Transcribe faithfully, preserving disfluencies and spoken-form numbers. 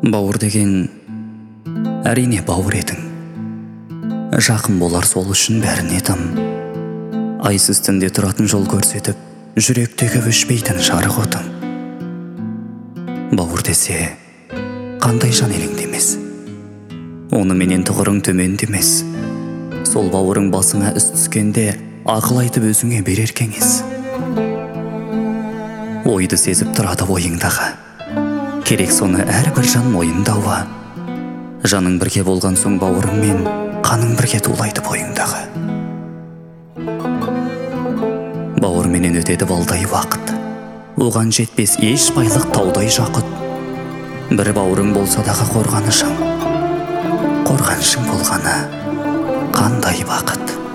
Бауыр деген әрине бауыр едің. Жақын болар сол үшін бәріне тым. Айсыз түнде тұратын жол көрсетіп, жүректегі өшпейтін жарық отын. Бауыр десе, қандай жан елеңдемес. Оны менен тұғырың төмендемес. Сол бауырың басыңа іс түскенде, ақыл айтып өзіңе берер кеңес. Ойды сезіп тұрады ойыңдағы. Керек соны әрбір жан мойындауы. Жаның бірге болған соң бауырыңмен, қаның бірге тулайды бойыңдағы. Бауырменен өтеді балдай уақыт. Оған жетпес еш байлық таудай жақыт. Бір бауырың болса дағы қорғанышың. Қорғанышың болғаны қандай бақыт.